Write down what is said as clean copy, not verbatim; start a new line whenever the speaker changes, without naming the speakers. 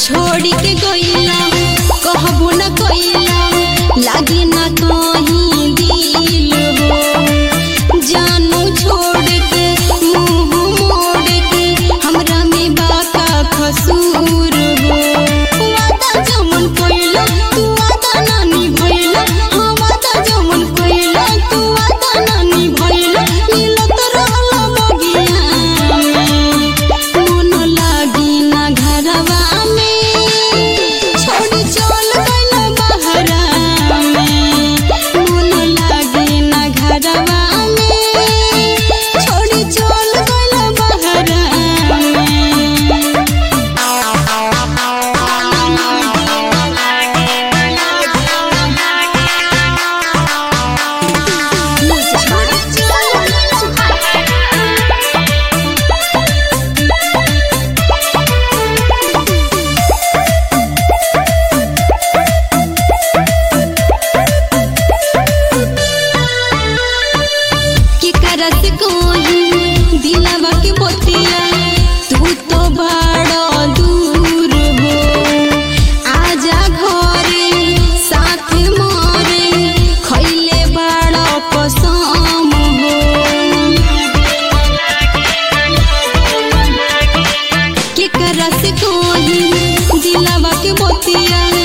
छोड़ी के गइला कहबो न कइला लागे ना कहीं दिल हो जानू छोड़ के मुंह मोड़ के हमरा में बाका कसूर हो वादा जमन कइला तू वादा ना निभइला हां वादा जमन कइला तू वादा ना निभइला मिलत रहला बगिया मन लागी ना घरवा में छोड़ चल गइला बहरा में मन लागी ना घरवा में छोड़ चल गइला बहरा रस कोही दिलवा के बतिया तू तो बड़ा दूर हो आजा घरे साथ मोरे खइले बड़ा कसम हो के रस कोही दिलवा के बतिया